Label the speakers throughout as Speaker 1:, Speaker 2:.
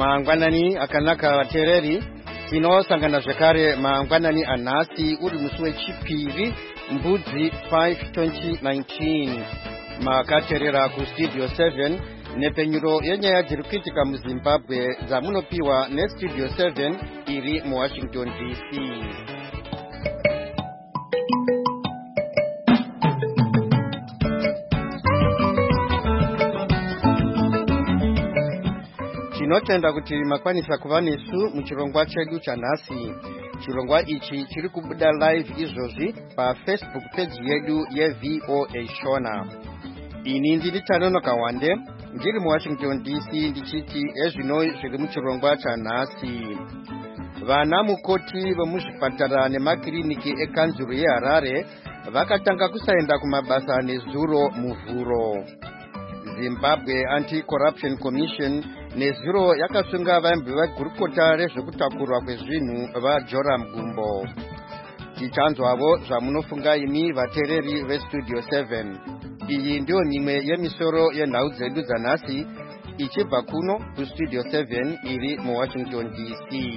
Speaker 1: Mangwanani akanaka vatereri, tinosangana zvekare mangwanani anhasi uri musi wechipiri mbudzi 5 2019. Makaterera kustudio 7 nepenyuro yenyaya dziri kuitika muZimbabwe dzamunopiwa nestudio 7 iri muWashington DC. Tinotenda kuti makwanisa kuva nesu muchirongwa chedu chanhasi. Chirongwa ichi chiri kubuda live izvozvi paFacebook page yedu yeVOA Shona. Ini ndini Tanonoka Wande, ndiri muWashington DC ndichiti ezvino zviri muchirongwa chanhasi. Vana mukoti vemuzvipatara nemakiriniki ekanzuru yeHarare vakatanga kusaenda kumabasa nezuro muvhuro. Zimbabwe Anti-Corruption Commission nezuro yakasunga vaimbi vegurukota rezvekutakurwa kwezvinhu vaJoram Gumbo. Tichanzwavo zvamunofunga imi vatereri vestudio 7. Iyi ndiyo mimwe yemisoro yenhau dzedu dzanhasi ichibva kuno kustudio 7 iri muWashington DC.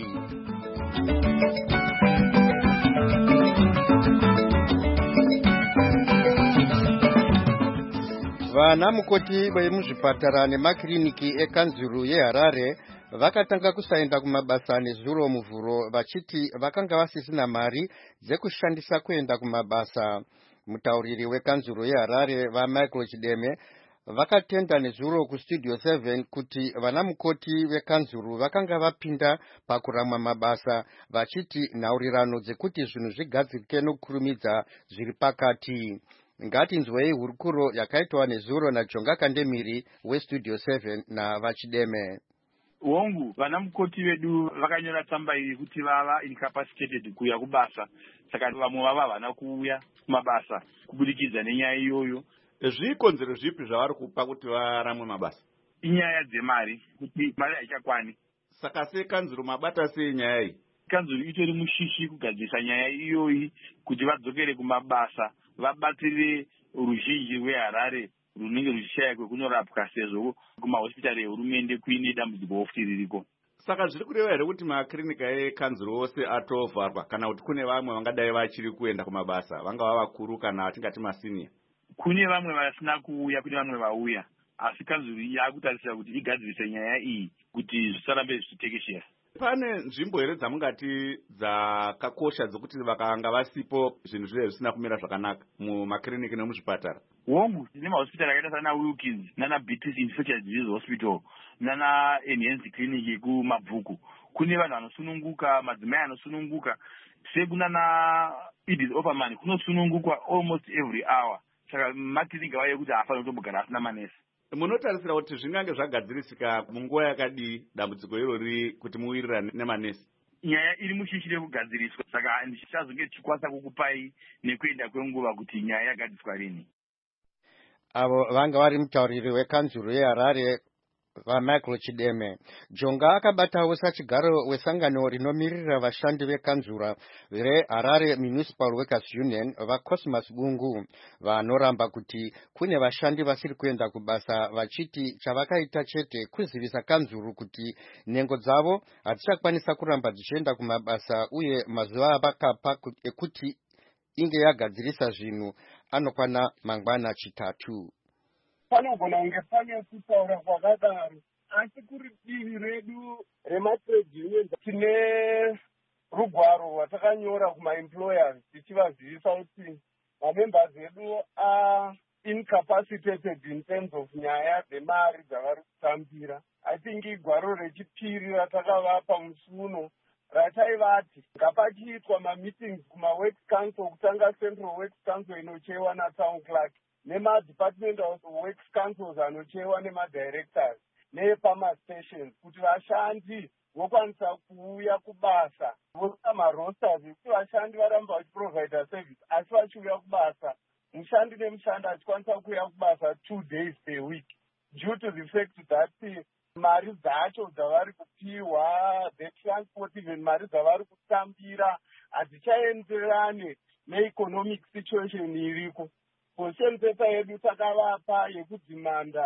Speaker 1: Vana mukoti vemuzvipatara nemakiriniki ekanzuru yeHarare vakatanga kusaenda kumabasa nezuro muvhuro vachiti vakanga vasisina mari dzekushandisa kuenda kumabasa. Mutauriri wekanzuru yeHarare vaMichael Chideme vakatenda nezuro kustudio 7 kuti vana mukoti vekanzuru vakanga vapinda pakuramwa mabasa vachiti nhaurirano dzekuti zvinhu zvigadzirike nokukurumidza zviri pakati. Ngatinzwei hurukuro yakaitwa nezuro naJonga Kandemiri westudio 7 navaChideme.
Speaker 2: Hongu, vana mukoti vedu vakanyora tsamba iyi kuti vava incapacitated kuuya kubasa, saka vamwe vava havana kuuya kumabasa kubudikidza nenyaya iyoyo.
Speaker 3: Zvikonzero zvipi zvavari kupa kuti varamwe mabasa?
Speaker 2: Inyaya dzemari, kuti mari haichakwane.
Speaker 3: Saka sekanzuro mabata sei nyaya iyi?
Speaker 2: Kanzuro itori mushishi kugadzirisa nyaya iyoyi kuti vadzokere kumabasa, vabatsire ruzhinji rweHarare runenge ruchishaya kwekunorapwa sezvo kumahospitari ehurumende kuine dambudziko ofuti ririko.
Speaker 3: Saka zviri kureva here kuti makirinika ekanzuro ose atovharwa kana kuti kune vamwe vangadai vachiri kuenda kumabasa, vangava vakuru kana tingati masiniya?
Speaker 2: Kune vamwe vasina kuuya, kune vamwe vauya, asi kanzuro yakutarisira kuti igadzirise nyaya iyi kuti zvisarambe zvichitekeshera.
Speaker 3: Pane nzvimbo here dzamungati dzakakosha dzokuti vakanga vasipo zvinhu zvive zvisina kumira zvakanaka mumakiriniki nemuzvipatara?
Speaker 2: Hongu, tine mahospitari akaita sana Wilkins nana BTC Infectious Disease Hospital nana Enhanced Clinic yekumabvuku. Kune vanhu vanosununguka, madzimai anosununguka, sekunana Edith Opperman kunosunungukwa almost every hour. Saka makiriniki vaye kuti hafanira kutobogara asina manesi.
Speaker 3: Munotarisira kuti zvingange zvagadzirisika munguva yakadii dambudziko irori kuti muwirirane nemanesi?
Speaker 2: Nyaya iri mushishi rekugadziriswa, saka ndichazonge tichikwanisa kukupai nekuenda kwenguva kuti nyaya yagadziriswa rini.
Speaker 1: Avo vanga vari mutauriri wekanzuru yeHarare vaMichael Chideme. Jonga akabatawo sachigaro wesangano rinomirira vashandi vekanzura veHarare Municipal Workers Union vaCosmas Bungu vanoramba kuti kune vashandi vasiri kuenda kubasa vachiti chavakaita chete kuzivisa kanzuru kuti nhengo dzavo hadzichakwanisa kuramba dzichienda kumabasa uye mazuva avakapa ekuti inge yagadzirisa zvinhu anokwana mangwana chitatu.
Speaker 4: Panogona kunge pane kutaura kwakadaro, asi kuri divi redu rematrade unions tine rugwaro rwatakanyora kumaemployers tichivazivisa kuti mamembers edu are incapacitated in terms of nyaya dzemari dzavari kutambira. I think igwaro rechipiri ratakavapa musi uno rataivati ngapachiitwa mameetings kumaworks council, kutanga central works council inocheiwa natown clerk nema-department of works councils anocheiwa nema-directors nepamastations, kuti vashandi vokwanisa kuuya kubasa vosa marosters ekuti vashandi varamba vachiprovida service asi vachiuya kubasa, mushandi nemushandi achikwanisa kuuya kubasa 2 days per week, due to the fact that mari dzacho dzavari kupiwa, the transport, even mari dzavari kutambira hadzichaenderane neeconomic situation iriko. Position paper yedu takavapa yekudzimanda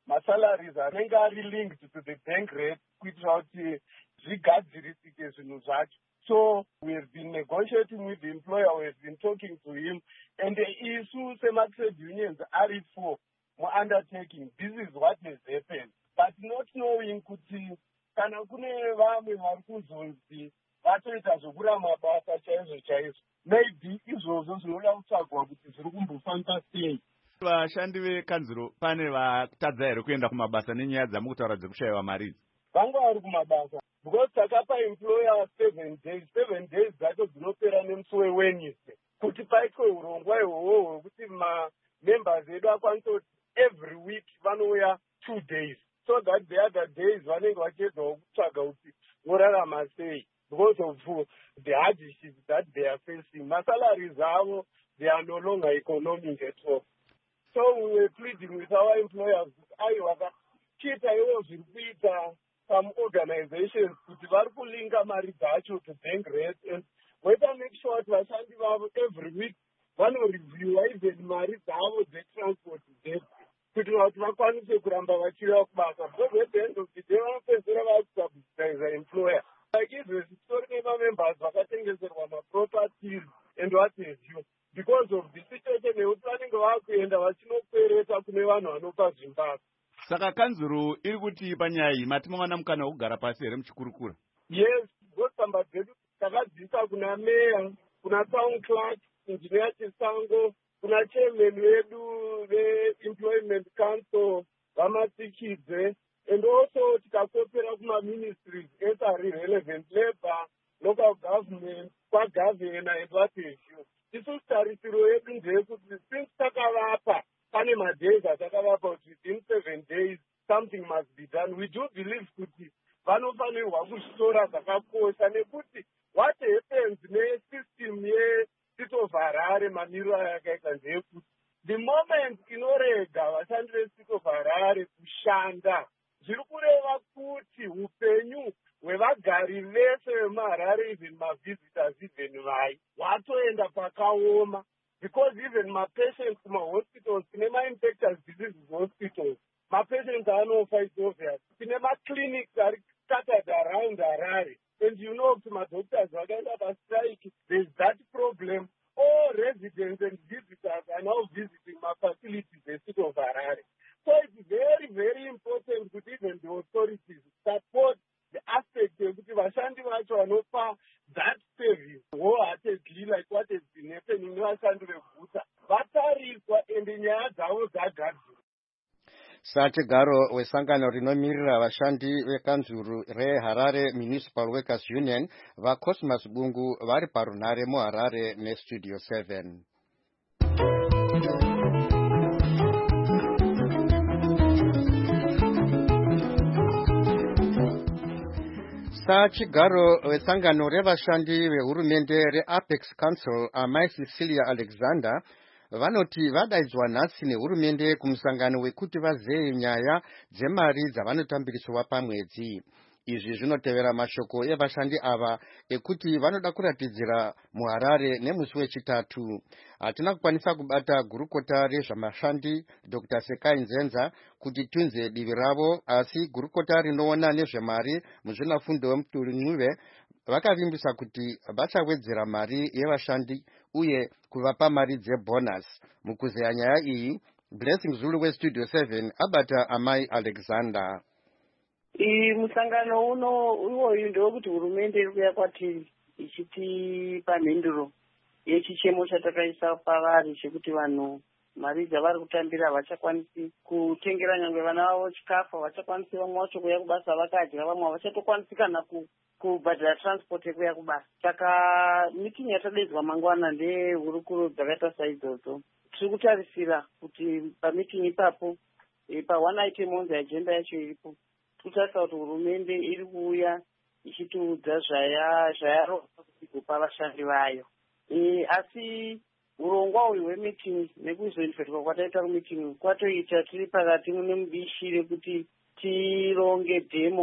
Speaker 4: masalaries anenge ari linked to the bank rate kuitira kuti zvigadzirisike zvinhu zvacho. So we have been negotiating with the employer, we have been talking to him, and the issue sema-trade unions are for undertaking. This is what has happened. But not knowing kuti kana kune vamwe vari kuzonzi vatoita zvokura mabasa chaizvo chaizvo, maybe izvozvo zvinoda kutsvagwa kuti zviri kumbofamba sei.
Speaker 3: Vashandi vekanzuro pane vatadza here kuenda kumabasa nenyaya dzamukutaura dzekushayiwa mari?
Speaker 4: Vanga vari kumabasa because takapa employer 7 days. 7 days dzacho dzinopera nemusi weWednesday kuti paitwe urongwa ihwohwo hwekuti members edu akwanise kuti every week vanouya 2 days, so that the other days vanenge vachiedzawo kutsvaga kuti vorarama sei because of the hardships that they are facing. Masalaries avo, they are no longer economic at all. So we were pleading with our employers kuti aiwa chiita ivo zviri kuita some organizations kuti vari kulinga mari dzacho to bank rate, and whether make sure kuti vashandi vavo every week vanoreviewa even mari dzavo dzetransport dzedu kuitira kuti vakwanise kuramba vachiuya kubasa, because at the end of the day vanopedzera vakusubsidize employer. Like izvozvi titori nemamembers vakatengeserwa maproperties and what have you because of the situation yekuti vanenge vakuenda vachinokwereta kune vanhu vanopa zvimbako.
Speaker 3: Saka kanzuro iri kuti panyaya iyi mati mawana mukana wokugara pasi here muchikurukura?
Speaker 4: Yes, gosamba dzedu takadzisa kuna meya, kuna town clerk, engineer Chisango, kuna chairman wedu ve-employment council vamatsikidze, and also tikakopera kuma-ministries that are relevant, labor, local government, kwa-governor and what have you. Isu tarisiro yedu ndeyekuti since takavapa pane madays atakavapa kuti within 7 days something must be done. We do believe kuti vanofanirwa kuzvitora zvakakosha nekuti what happens nesystem yeState of Harare mamiriro ayakaita ndeyekuti the moment inorega vashandi veState of Harare kushanda zviri kureva kuti upenyu hwevagari vese vemuHarare, even mavisitors, even vai watoenda pakaoma, because even mapatients kumahospitals tine ma-infectious diseases hospitals, mapatients anofa is obvious. Tine ma-clinics ari scattered around Harare, and you know kuti madoctors vakaenda pastrike, there's that problem. All residents and visitors are now visiting ma-facilities estate of Harare. So it's very, very important that even the authorities support the aspect kuti vashandi vacho vanopa that service wholeheartedly, like what has been happening nevashandi veguta, vatariswa ende nyaya dzavo dzagadzirwa.
Speaker 1: Sachigaro wesangano rinomirira vashandi vekanzuru reHarare Municipal Workers Union vaCosmas Bungu vari parunhare muHarare neStudio 7. Sachigaro wesangano revashandi vehurumende reApex Council amai Cecilia Alexander vanoti vadaidzwa nhasi nehurumende kumusangano wekuti vazeye nyaya dzemari dzavanotambiriswa pamwedzi. Izvi zvinotevera mashoko evashandi ava ekuti vanoda kuratidzira muHarare nemusi wechitatu. Hatina kukwanisa kubata gurukota rezvamashandi Dr. Sekai Nzenza kuti tunze divi ravo, asi gurukota rinoona nezvemari muzvinafundo weMuturinyuve vakavimbisa kuti vachawedzera mari yevashandi uye kuvapa mari dzebonus. Mukuzeya nyaya iyi, Blessing Zulu weStudio 7 abata amai Alexander.
Speaker 5: Musangano iwoyu ndokuti hurumende iri kuuya kwatiri ichitipa mhinduro yechichemo chatakaisa pavari chekuti vanhu mari dzavari kutambira havachakwanisi kutengera nyangwe vana vavo chikafu, havachakwanisi vamwe vacho kuuya kubasa vakadya, vamwe havachatokwanisi kana kubhadhara transport yekuuya kubasa. Saka mitingi yatadaidzwa mangwana ndehurukuro dzakaita saidzodzo. Tiri kutarisira kuti pamitingi ipapo pa1 item on the agenda yacho iripo, kutarisa kuti hurumende iri kuuya ichitiudza zvayarova kupa vashandi vayo. Asi urongwa uyu hwemitingi nekuzoinvetwa kwataita kumitingi kwatoita tiri pakati mune mubishi rekuti tironge dhemo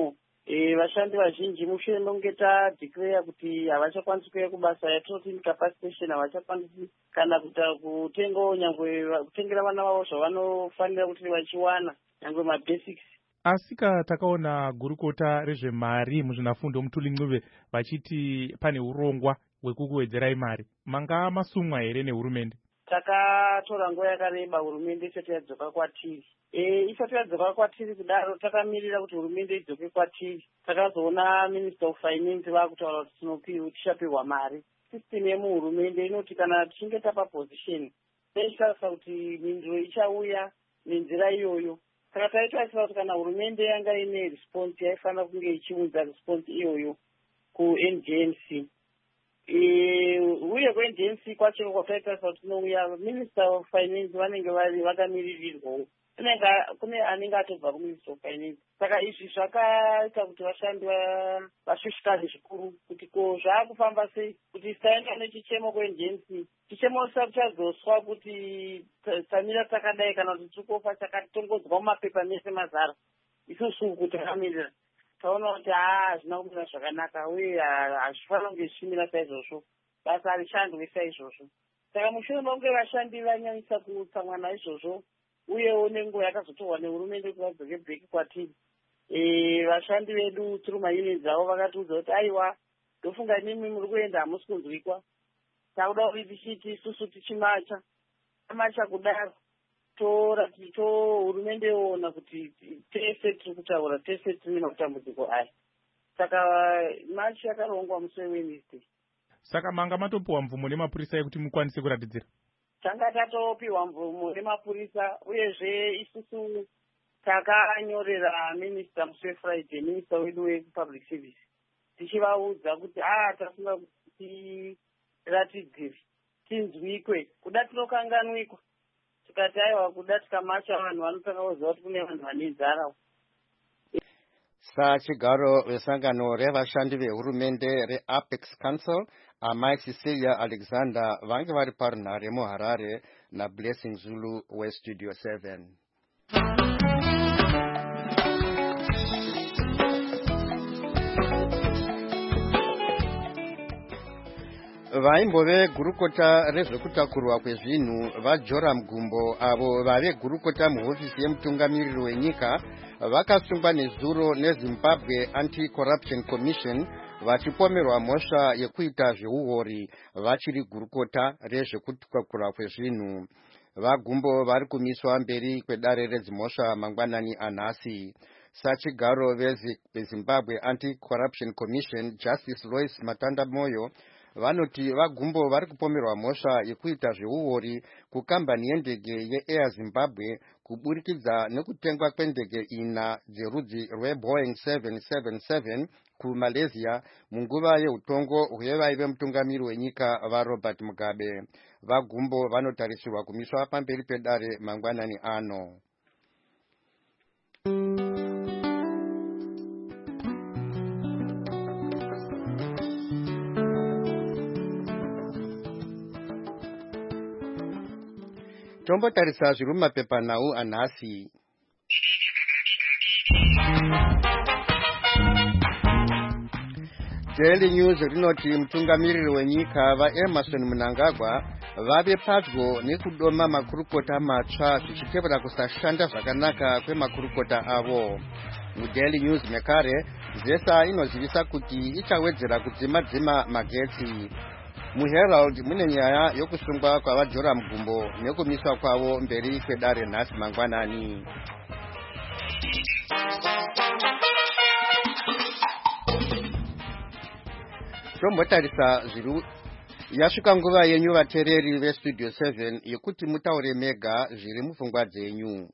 Speaker 5: vashandi vazhinji mushure mekunge tadeclare kuti havachakwanisi kuuya kubasa yatinoti incapacitation, havachakwanisi kana kuita kutengawo nyangwe kutengera vana vavo zvavanofanira kuti vachiwana nyangwe mabasics.
Speaker 6: Asika takaona gurukota rezvemari muzvinafundo Mutuli Ncube vachiti pane urongwa hwekukuwedzerai mari. Manga masumwa here nehurumende?
Speaker 5: Takatora nguva yakareba hurumende isati yadzoka kwatiri. Isati yadzoka kwatiri kudaro takamirira kuti hurumende idzoke kwatiri. Takazoona Minister of Finance vakutaura kuti tichapihwa mari. System yemuhurumende inoti kana tichinge tapa position tichitarisa kuti mhinduro ichauya nenzira iyoyo. Saka taitarisira kuti kana hurumende yanga ine response yaifanira kunge ichiunza response iyoyo kuNGNC. Uye kuNGNC kwacho kwataitarisira kuti tinouya Minister of Finance vanenge vakamiririrwawo. Kune anenge atobva kuMinister of Finance. Saka izvi zvakaita kuti vashandi vashushikane zvikuru kuti ko zvaakufamba sei kuti tisaenda nechichemo kuNGNC. Chichemo chazoswa kuti tamira takadai kana kuti tikofa chakatongodzwa mumapepa mese mazara. Isusu kuti takamirira taona kuti hazvina kumira zvakanaka uye hazvifanira kunge zvichimira saizvozvo. Basa harishandwe saizvozvo. Saka mushure mekunge vashandi vanyanyisa kutsamwa naizvozvo uyewo nenguva yakazotorwa nehurumende kuti vadzoke bheki kwatiri. Vashandi vedu tiri maunions avo vakatiudza kuti aiwa ndofunga nimi muri kuenda hamusi kunzwikwa. Takuda kuti tichiti isusu tichimacha. Tamacha kudaro hurumende yoona kuti tese tiri kutaura tese tine matambudziko aya. Saka machi yakarongwa musi weWednesday.
Speaker 6: Saka manga matopiwa mvumo nemapurisa yekuti mukwanise kuratidzira? Tanga
Speaker 5: tatopiwa mvumo nemapurisa uyezve isusu takanyorera Minister musi weFriday, Minister wedu wePublic Service. Tichivaudza kuti tafunga kuti tiratidzire tinzwikwe kuda tinokanganwikwa. Tikati aiwa kuda tikamacha vanhu vanotanga kuziva kuti kune vanhu vane nzara.
Speaker 1: Sachigaro vesangano revashandi vehurumende reApex Council Amai Cecilia Alexander vange vari parunhare muHarare naBlessing Zulu weStudio 7. Vaimbove gurukota rezvekutakurwa kwezvinhu vaJoram Gumbo avo vave gurukota muhofisi yemutungamiriri wenyika vakasungwa nezuro neZimbabwe Anti-Corruption Commission vachipomerwa mhosva yekuita zveuhori vachiri gurukota rezvekutakurwa kwezvinhu. VaGumbo vari kumiswa mberi kwedare redzimhosva mangwanani anhasi. Sachigaro veZimbabwe Anti-Corruption Commission Justice Lois Matanda Moyo vanoti vaGumbo vari kupomerwa mhosva yekuita zveuhori kukambani yendege yeAir Zimbabwe kuburikidza nekutengwa kwendege 4 dzerudzi rweBoeing 777 kuMalaysia munguva yeutongo hwevaive mutungamiri wenyika vaRobert Mugabe. VaGumbo vanotarisirwa kumiswa pamberi pedare mangwanani ano. Tombotarisa zviri mumapepanhau anhasi. Daily News rinoti mutungamiriri wenyika vaEmerson Mnangagwa vave padyo nekudoma makurukota matsva zvichitevera kusashanda zvakanaka kwemakurukota avo. MuDaily News mekare ZESA inozivisa kuti ichawedzera kudzima magetsi. MuHerald mune nyaya yokusungwa kwavaJoram Gumbo nekumiswa kwavo mberi kwedare nhasi mangwanani. Tombotarisa zviri yasvika nguva yenyu vateereri veStudio 7 yekuti mutaure mega zviri mupfungwa dzenyu.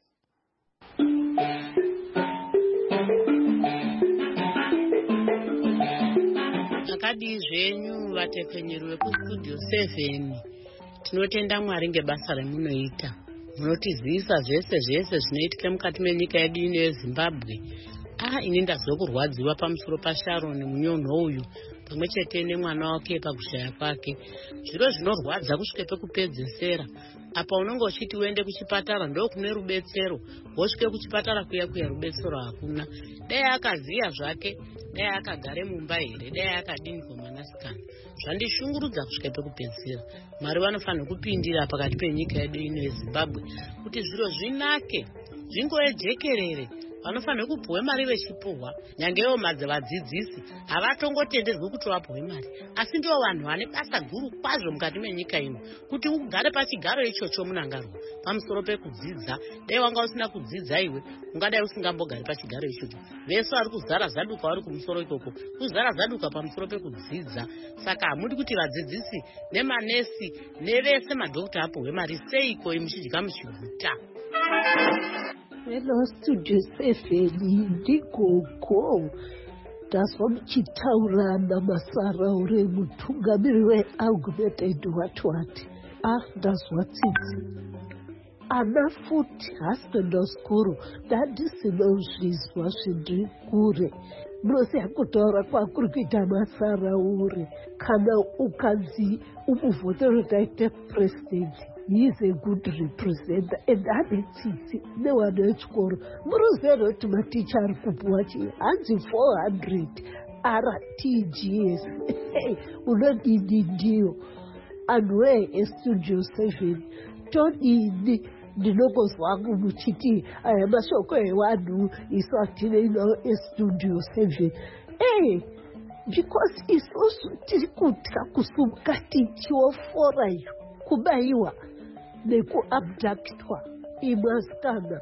Speaker 7: Akadi zvenyu vatepfenyeri vekuStudio 7 tinotenda Mwari ngebasa remunoita. Munotizivisa zvese zvinoitika mukati menyika yedu ino yeZimbabwe. Ini ndazwe kurwadziwa pamusoro paSharon Munyonho uyu pamwe chete nemwana wake pakushaya kwake. Zviro zvinorwadza kusvika pekupedzesera. Apa unenge uchiti uende kuchipatara ndo kune rubetsero, wosvike kuchipatara kuya rubetsero hakuna. Dai akaziya zvake, dai akagare mumba here, dai akadini kwamwanasikana. Zvandishungurudza kusvika pekupedzisira. Mwari vanofanira kupindira pakati penyika yedu ino yeZimbabwe kuti zviro zvinake, zvingove jekerere. Vanofanira kupuwe mari vechipuhwa. Nyangewo vadzidzisi havatongotenderwi kuti vapuwe mari, asi ndivo vanhu vane basa guru kwazvo mukati menyika ino, kuti ugare pachigaro ichocho munangarwa pamusoro pekudzidza. Dai wanga usina kudzidza iwe, ungadai usingambogari pachigaro ichocho. Vese vari kuzara zaduka vari kumusoro ikoko, kuzara zaduka pamusoro pekudzidza. Saka hamudi kuti vadzidzisi nemanesi nevese madhokota apuhwe mari seiko muchidya muchiguta.
Speaker 8: Hello, Studio 7, ndikoko ndazwa muchitaura naMasara uri mutungamiri weAlgomet Edward. Ndazwa tsitsi. Ana futi hasipendawo sikuru, ndandisina uzvizwa zvindiri kure. Munoziva kutaura kwakuri kuita Masara uri. Kana ukanzi umuvhoteri taite president, he is a good representative, and ane tsitsi nevana vechikoro. Munoziva kuti maticha ari kupuwa chii, hanzi 400 RTGS. Unodini ndiyo anwe eStudio 7 todini ndinongozwangu muchiti aya mashoko evanhu isu atine nawo eStudio 7. Because isusu tiri kutya kusumuka tichiofora iyo kubayiwa nekuabductwa imwasikana.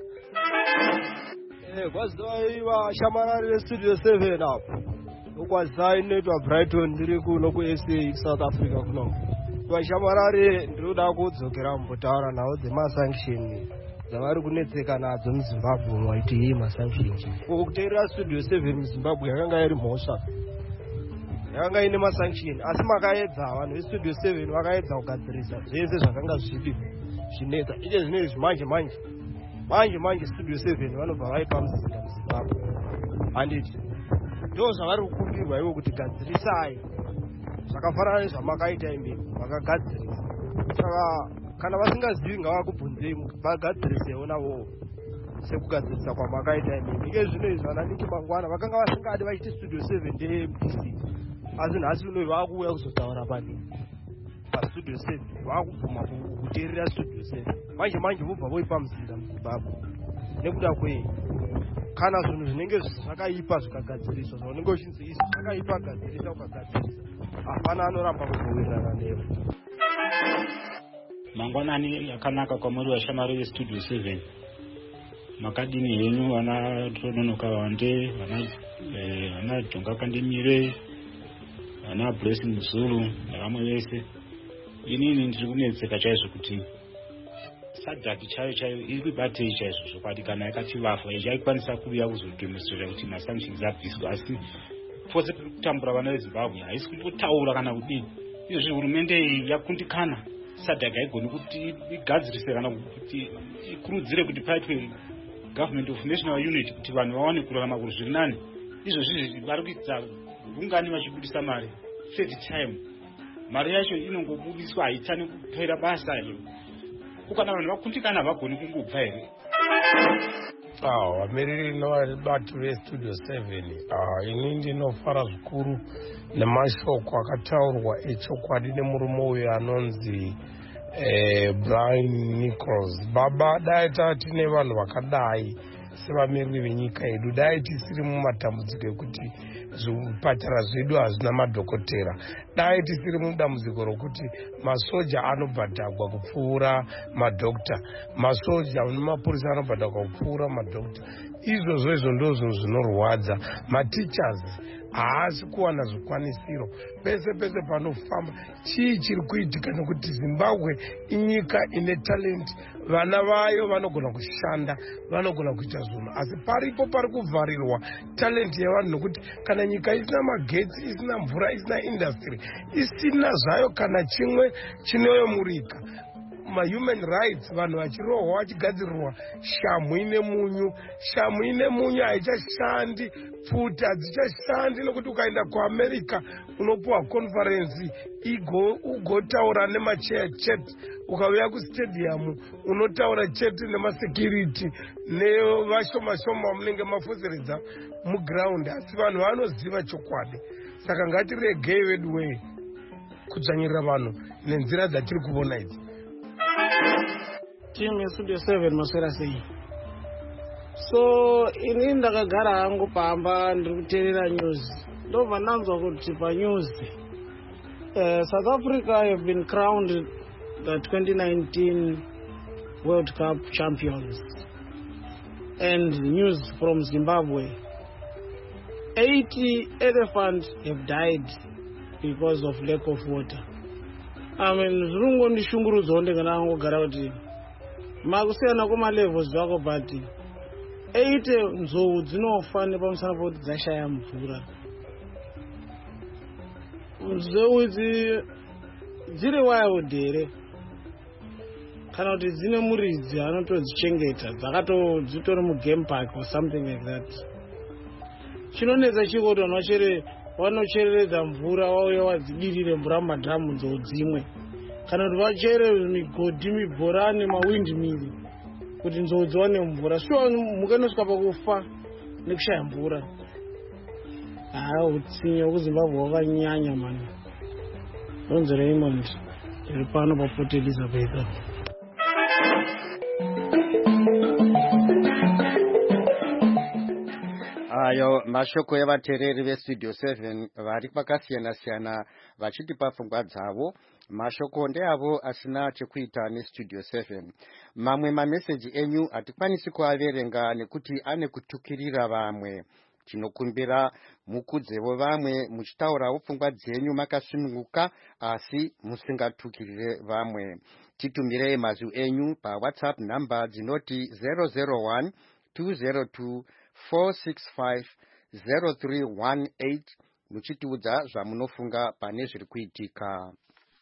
Speaker 9: Kwaziwa shamarari veStudio 7 apo ukwaziwa inoitwa Brighton ndiri kuno kuSA South Africa kuno. Vashamarari ndinoda kudzokera mumbotaura nawo dzemasanction dzavari kunetseka nadzo muZimbabwe mwaiti hii masanction. Kuteerera Studio 7 muZimbabwe yakanga iri mhosva, yakanga ine masanction, asi makaedza vanhu veStudio 7 vakaedza kugadzirisa zvese zvakanga zvidi zvinetsa. Iche zvinezvi manje Studio 7 vanobva vaipa muzinda muZimbabwe. Handiti ndo zvavari kukumbirwa ivo kuti gadzirisai zvakafanana nezvamakaita imi makagadzirisa. Saka kana vasingazivi ngavakubvunzei vagadziriseiwo navowo sekugadzirisa kwamakaita imi. Ike zvino izvi vananiki mangwana vakanga vasingadi vachiti Studio 7 ndeMDC, asi nhasi uno vakuuya kuzotaura pani paStudio 7, vakubvuma kuteerera Studio 7. Manje vobva voipa muzinda muZimbabwe nekuda kwei kana zvinhu zvinenge zvakaipa zvikagadziriswa zvaunenge uchinzi izvi zvakaipa gadzirisa ukagadzirisa, hapana anoramba kugoverana newe.
Speaker 10: Mangwanani akanaka kwamuri vashamari veStudio 7. Makadini henyu vana Tononoka Wande, vana Jonga Kandemire, vana Blessing Zulu nevamwe vese. Inini ndiri kunetseka chaizvo kuti sadhaki chaiyo iri kubatei chaizvo zvokwadi kana yakati vafa ichaikwanisa kuuya kuzodemonstrata kuti masanctions abviswa, asi pose tiri kutambura vana veZimbabwe haisi kutotaura kana kudini. Izvozvi hurumende iyi yakundikana. Sadhaki haigoni kuti igadzirise kana kuti ikurudzire kuti paitwe government of national unity kuti vanhu vawane kurarama kuri zviri nani. Izvozvi vari kuita gungani vachibudisa mari third time. Mari yacho inongobudiswa haitani kupera basa iro. Kana vanhu vakundikana vagoni kungobva here.
Speaker 11: Vamiriri nevabati veStudio 7, ini ndinofara zvikuru nemashoko akataurwa echokwadi nemurume uyo anonzi Brian Nichols. Baba, dai tine vanhu vakadai sevamiriri venyika yedu, dai tisiri mumatambudziko ekuti zvipatara zvedu hazvina madhokotera, dai tisiri mudambudziko rokuti masoja anobhadhagwa kupfuura madhokta, masoja nemapurisa anobhadhagwa kupfuura madhokta. Izvozvo ndo zvinhu zvinorwadza. Matichers haasi kuwana zvikwanisiro pese panofamba. Chii chiri kuitika? Nekuti Zimbabwe inyika ine talent, vana vayo vanogona kushanda, vanogona kuita zvinhu, asi paripo pari kuvharirwa talent yevanhu. Nokuti kana nyika isina magetsi, isina mvura, isina industry, isina zvayo kana chimwe chinoyomurika, mahuman rights vanhu vachirohwa vachigadzirirwa shamhu ine munyu. Shamhu ine munyu haichashandi, pfuti hadzichashandi, nokuti ukaenda kuamerica unopiwa conference ugotaura nemacheya chete. Ukauya kustadium unotaura chete nemasecurity nevashoma munenge mafoseredza muground. Asi vanhu vanoziva chokwadi. Saka ngatiregei wedu wei kudzvanyirira vanhu nenzira dzatiri kuona idzi.
Speaker 12: Team yeStudio 7 maswera sei. So ini ndakagara hangu pamba ndiri kuteerera news. Ndobva ndanzwa kuti panews South Africa have been crowned the 2019 World Cup champions. And news from Zimbabwe. 80 elephants have died because of lack of water. Zvingondishungurudzawo ndikana angogara kuti makusiyana kwamalevels zvako, but 80 nzou dzinofa nepamusana pekuti dzashaya mvura. Nzou idzi dziri wild here kana kuti dzine muridzi anotodzichengeta, dzitori mugame park or something like that. Chinonetsa chiko kuti vanhu vanochereredza mvura vauya vadzidirire mvura mumadhamu nzou dzimwe, kana kuti vachere migodhi, mibhorani, mawindmiri kuti nzou dziwane mvura. Sure mhuka inosvika pakufa nekushaya mvura. Utsinye hwekuZimbabwe hwakanyanya mani. Donzo Raymond ndiri pano paPort Elizabeth.
Speaker 1: Ayo mashoko evateereri veStudio 7 vari kwakasiyana-siyana vachitipa pfungwa dzavo. Mashoko ndeavo asina chekuita neStudio 7. Mamwe mameseji enyu hatikwanisi kuaverenga nekuti ane kutukirira vamwe. Tinokumbira mukudzevo vamwe muchitaurawo pfungwa dzenyu makasununguka asi musingatukirire vamwe. Titumirei mazwi enyu paWhatsApp namba dzinoti 001 202 465 0318 muchitiudza zvamunofunga pane zviri kuitika.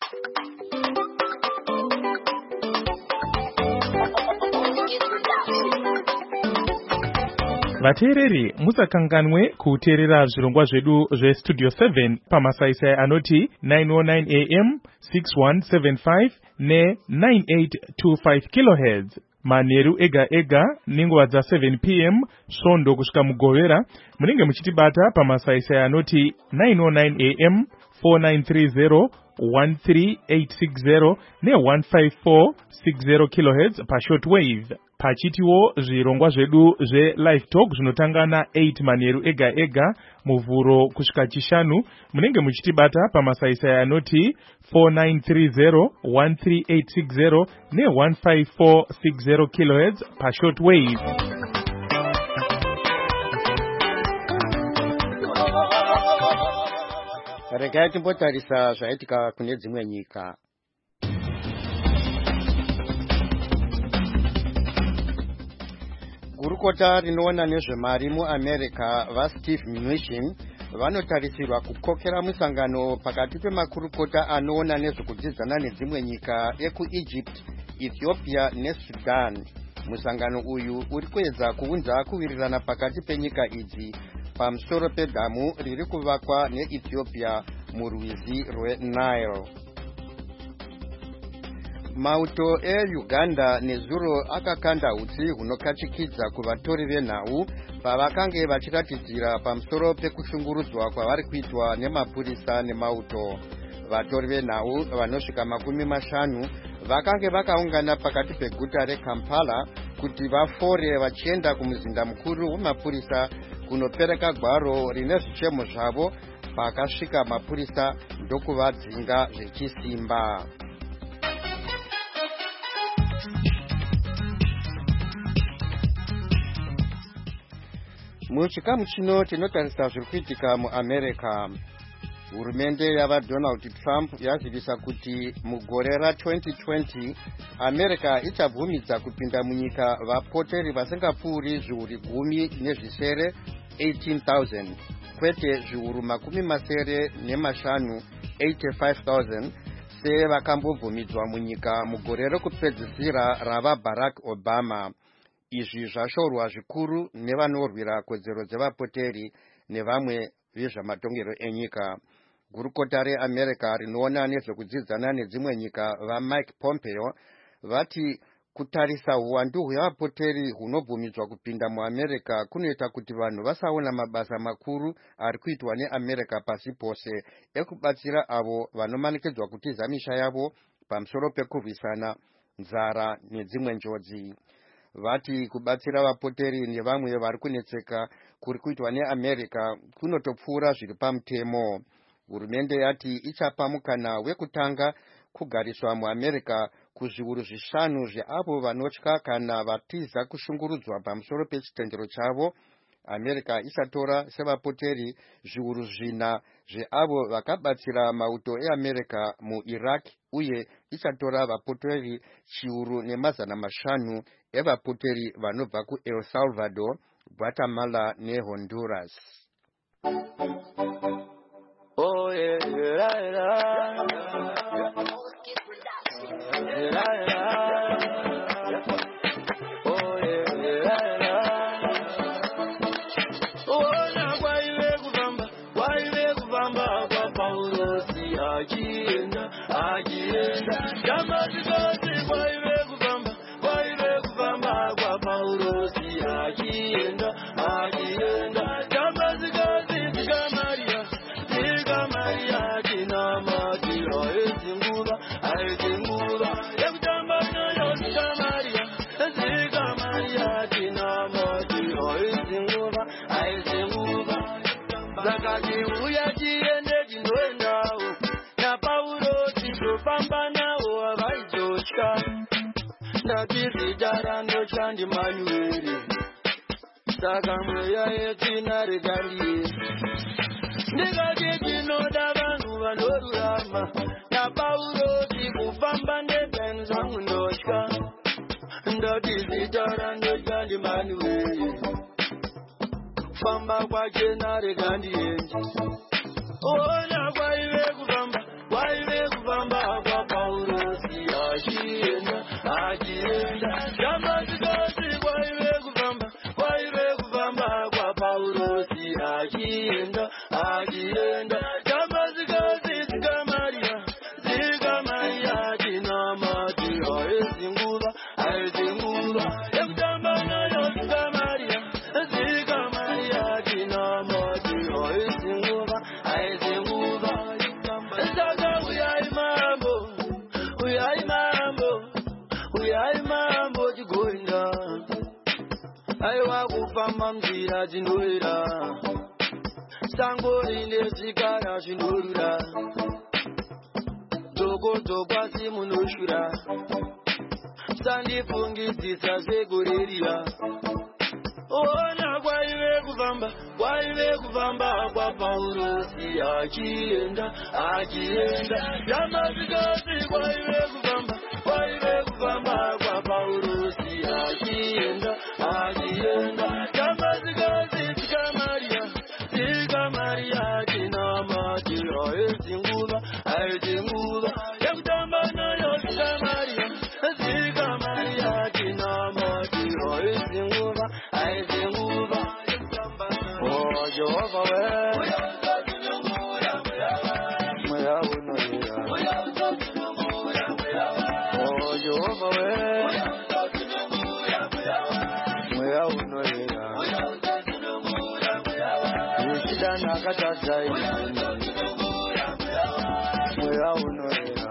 Speaker 6: Vateereri, musakanganwe kuteerera zvirongwa zvedu zveStudio 7 pamasaisai anoti 909 AM, 6175 ne9825 kHz. Manheru ega nenguva dza7 PM svondo kusvika mugovera. Munenge muchitibata pamasaisai anoti 909 AM, 4930 13860 ne15460 kHz pashortwave. Pachitiwo zvirongwa zvedu zve-live talk zvinotanga na8 manheru ega muvhuro kusvika chishanu. Munenge muchitibata pamasaisai anoti 4930 13860 ne15460 kHz pashortwave.
Speaker 1: Regai timbotarisa zvaitika kune dzimwe nyika. Gurukota rinoona nezvemari muAmerica vaSteve Mnuchin vanotarisirwa kukokera musangano pakati pemakurukota anoona nezvekudzidzana nedzimwe nyika ekuEgypt, Ethiopia neSudan. Musangano uyu uri kuedza kuunza kuwirirana pakati penyika idzi pamusoro pedhamu riri kuvakwa neEthiopia murwizi rweNile. Mauto eUganda nezuro akakanda utsi hunokachikidza kuvatori venhau pavakange vachiratidzira pamusoro pekushungurudzwa kwavari kuitwa nemapurisa nemauto. Vatori venhau vanosvika 50 vakange vakaungana pakati peguta reKampala kuti vafore vachienda kumuzinda mukuru wemapurisa kunopereka gwaro rine zvichemo zvavo. Pakasvika mapurisa ndokuvadzinga zvechisimba. Muchikamu chino tinotarisa zviri kuitika muAmerica. Hurumende yavaDonald Trump yazivisa kuti mugore ra2020 America ichabvumidza kupinda munyika vapoteri vasingapfuuri zviuru 10 nezvisere 18,000 kwete zviuru 75,000 85,000 sevakambobvumidzwa munyika mugore rekupedzisira rava Barack Obama. Izvi zvashorwa zvikuru nevanorwira kodzero dzevapoteri nevamwe vezvamatongero enyika. Gurukota reAmerica rinoona nezvekudzidzana nedzimwe nyika vaMike Pompeo vati kutarisa uwandu hwevapoteri hunobvumidzwa kupinda muAmerica kunoita kuti vanhu vasaona mabasa makuru ari kuitwa neAmerica pasi pose ekubatsira avo vanomanikidzwa kutiza misha yavo pamusoro pekurwisana nzara nedzimwe njodzi. Vati kubatsira vapoteri nevamwe vari kunetseka kuri kuitwa neAmerica kunotopfuura zviri pamutemo. Hurumende yati ichapa mukana wekutanga kugariswa muAmerica kuzviuru 5 zveavo vanotya kana vatiza kushungurudzwa pamusoro pechitendero chavo. America ichatora sevapoteri zviuru 4 zveavo vakabatsira mauto eAmerica muIraq uye ichatora vapoteri 1,500 evapoteri vanobva kuEl Salvador, Guatemala neHonduras.
Speaker 13: Oh yeah, yeah, yeah. Oh yeah, yeah. Oh na kwaiwe kuvamba kwa Paulo si agienda jamani zote kwaiwe kuvamba kwa Paulo si agienda jamani zote zika Maria kina matiro ezinguba ekutamba nayo zika Maria kina matiro ezinguba zakati uya jiende jindoendawo na Paulo titofamba nawo avaizoshka ndatizijara chandi Manueli saka mweya yetinare gandie ndikati tinoda vanhu vanorurama na Paulo tikufamba nebenzangu ndoshka ndatizijara chandi Manueli famba kwake nare gandie ona kwaiwe kuvamba kwa Paulo si agienda jamazikoti kwaiwe kuvamba kwa Paulo si agienda jamazikoti zika Maria kina matiro ezinguba ekutamba nayo zika Maria kina matiro ezinguba saka uyai mambo chigoinda aiwa kufamba mzira zvindoira sango rine zvikara zvindorura dzokodzo pasi munoshura sandifungidzisa segorerira ona kwaiwe kuvamba kwa Paulo si agienda jamazikoti kwaiwe kuvamba kwa Paulo si agienda jamazikoti zika Maria kina matiro ezinguba ekutamba nayo zika Maria kina matiro ezinguba oh Jehova we mweya unoira oh Jehova we mweya unoira ushida nakatadzai mweya unoira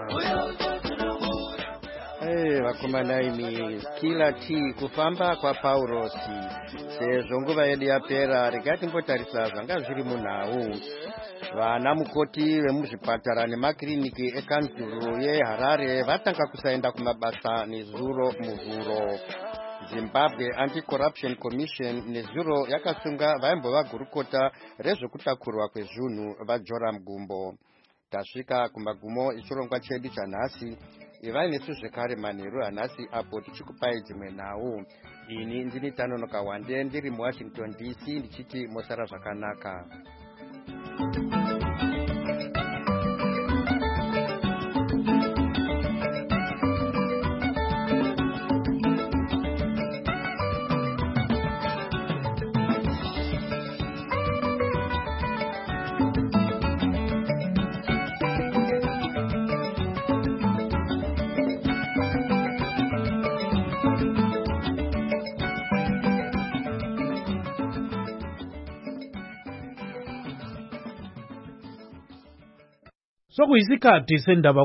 Speaker 1: vakomana imi kila ti kufamba kwa Paulo sezvo nguva yedu yapera regai timbotarisa zvanga zviri munhau. Vana mukoti vemuzvipatara nemakiriniki ekanzuru yeHarare vatanga kusaenda kumabasa nezuro muvhuro. Zimbabwe Anti-Corruption Commission nezuro yakasunga vaimbova gurukota rezvekutakurwa kwezvinhu vaJoram Gumbo. Tasvika kumagumo echirongwa chedu chanhasi. Ivai nesu zvekare manheru hanhasi apo tichikupai dzimwe nhau. Ini ndini Tanonoka Wande ndiri muWashington DC ndichiti mosara zvakanaka.
Speaker 14: sokuyisikhathi sendaba